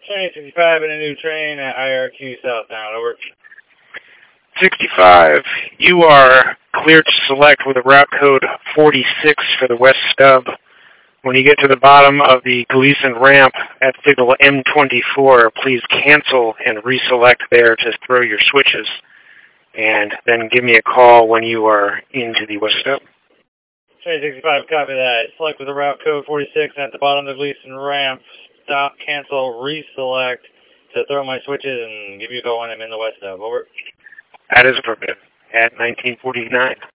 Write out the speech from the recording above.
Train 65 in a new train at IRQ southbound, over. 65, you are cleared to select with a route code 46 for the west stub. When you get to the bottom of the Gleason ramp at signal M24, please cancel and reselect there to throw your switches. And then give me a call when you are into the west stub. Train 65, copy that. Select with a route code 46 at the bottom of the Gleason ramp. Stop, cancel, reselect to throw my switches and give you a call when I'm in the west stub, over. That is appropriate. At 1949.